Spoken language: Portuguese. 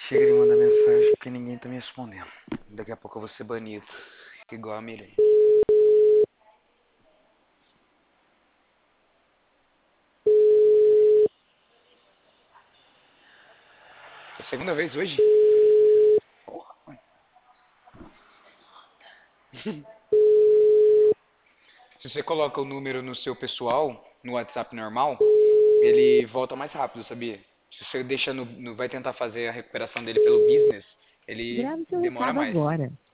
Chega de mandar mensagem porque ninguém tá me respondendo. Daqui a pouco eu vou ser banido. Igual a Mireia. É a segunda vez hoje? Porra, mano. Se você coloca o número no seu pessoal, no WhatsApp normal, ele volta mais rápido, sabia? Se você deixa vai tentar fazer a recuperação dele pelo business, ele Grave seu demora recado mais. agora.